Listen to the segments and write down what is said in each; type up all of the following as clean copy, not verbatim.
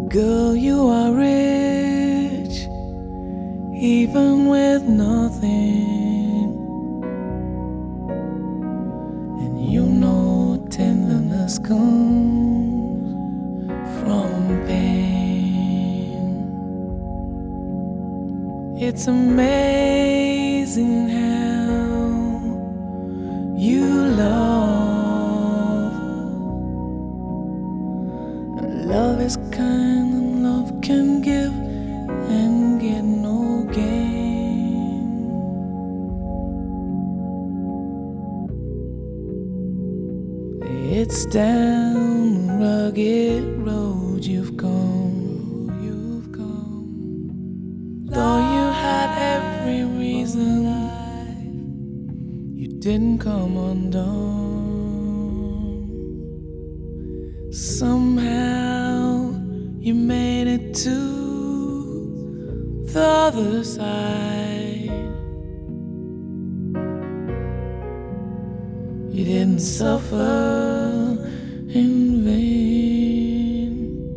Girl, you are rich, even with nothing. And you know tenderness comes from pain. It's amazing how you love. And love is kind and love can give and get no gain. It's down the rugged road you've come. Though you had every reason, you didn't come undone. Somehow you made it to the other side. You didn't suffer in vain.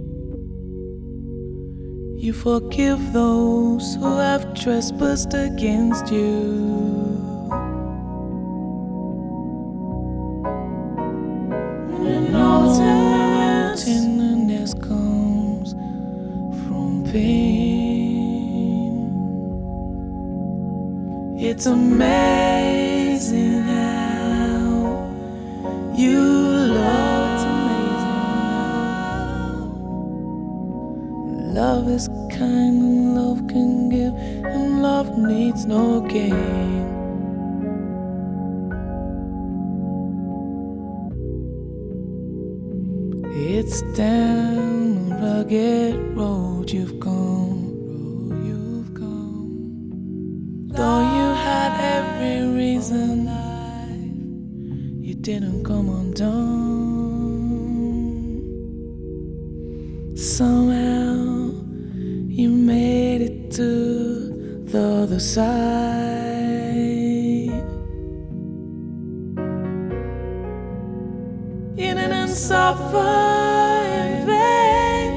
You forgive those who have trespassed against you. And all tenderness comes from pain. It's amazing how you love. Love is kind and love can give, and love needs no gain. It's down the rugged road you've come. Though you had every reason, you didn't come undone. Somehow you made it to the other side. You didn't suffer in vain.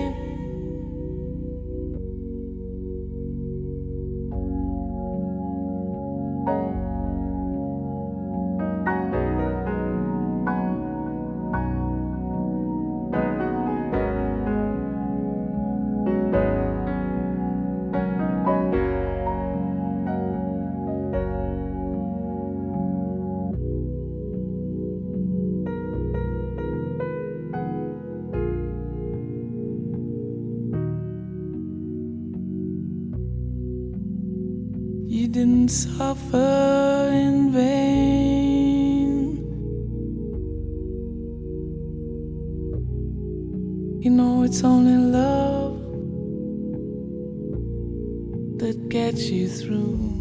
You didn't suffer in vain. You know it's only love that gets you through.